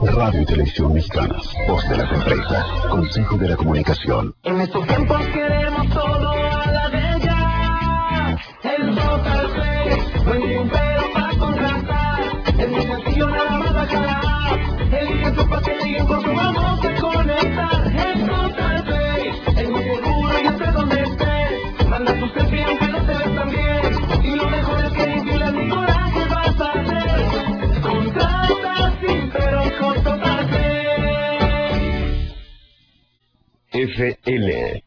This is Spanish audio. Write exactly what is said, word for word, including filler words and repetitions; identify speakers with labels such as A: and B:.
A: Radio y Televisión Mexicanas. Voz de las empresas. Consejo de la Comunicación.
B: En estos tiempos queremos todo a la de ya. El Total Play, no hay ningún pero para contratar. Es muy sencillo, nada más bajará. Elige tu paquete y en corto vamos a conectar. El Total Play, es muy seguro y estés donde estés. Manda tu selfie aunque no te ves tan bien. Y lo mejor es que ni filas ni coraje vas a hacer. Contrata sin pero con Total Play.
A: F L